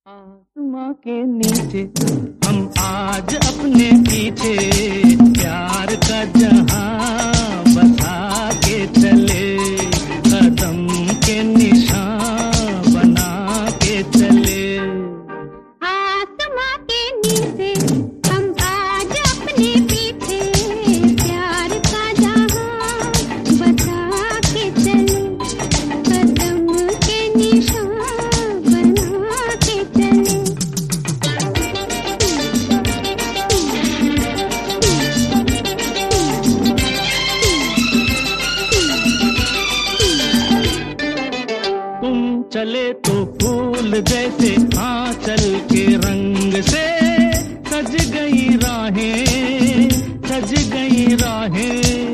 आसमां के नीचे हम आज अपने पीछे प्यार का जहां बसा के चले, कदम के निशान बना के चले। आसमां के नीचे हम आज अपने पीछे प्यार का जहां बसा के चले, कदम के निशान बना के चले। तुम चले तो फूल जैसे आंचल के रंग से सज गई राहें, सज गई राहें।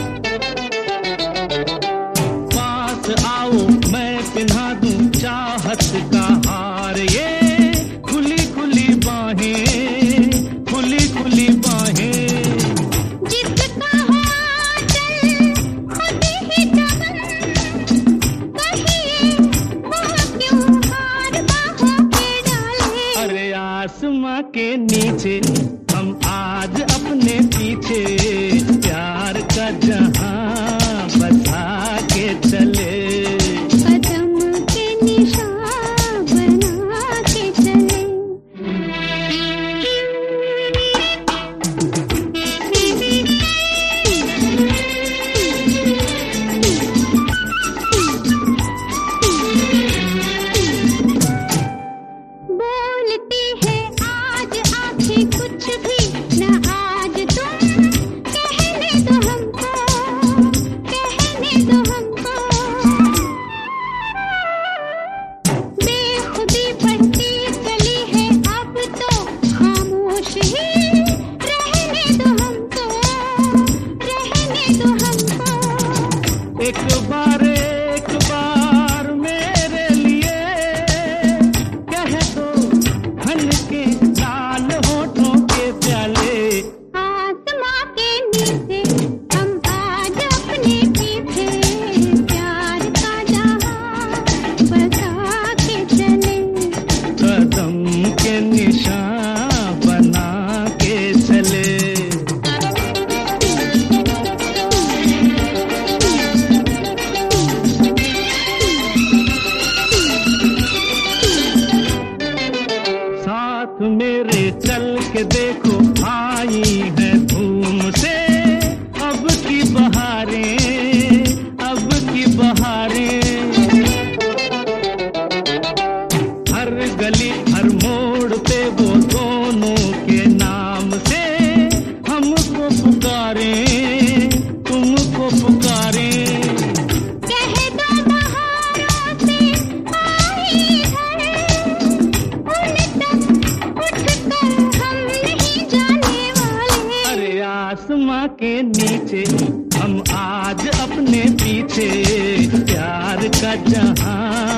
पास आओ मैं पिन्हा दूं चाहत का हार, ये खुली खुली बाहें, खुली खुली बाहें। जिसका हो आंचल खुद ही दमन, कहिए वो क्यों हार बाहों पे डाले। अरे आसमां के नीचे हम आज अपने पीछे प्यार का जहां बसा के चले, कदम के निशान बना के चले। बोलती है आज आंखें कुछ भी न आज तुम, कहने दो हमको, कहने दो हमको। बेखुदी बढ़ती चली है अब तो खामोश ही रहने दो हमको, रहने दो हमको। एक बार मेरे लिए कह दो हन के लाल होठों के प्याले। आसमां के नीचे हम आज अपने पीछे प्यार का जहां बसा के चले, कदम के निशान बना के चले। साथ मेरे चल के देखो आई है धूम से अब की बहारें, अब की बहारें। हर गली हर मोड़ पे वो दोनों के नाम से हमको पुकारें, तुमको पुकारें। कह दो बहारों से आई है, उन तक उठकर हम नहीं जाने वाले। अरे आसमां के नीचे हम आज अपने पीछे प्यार का जहां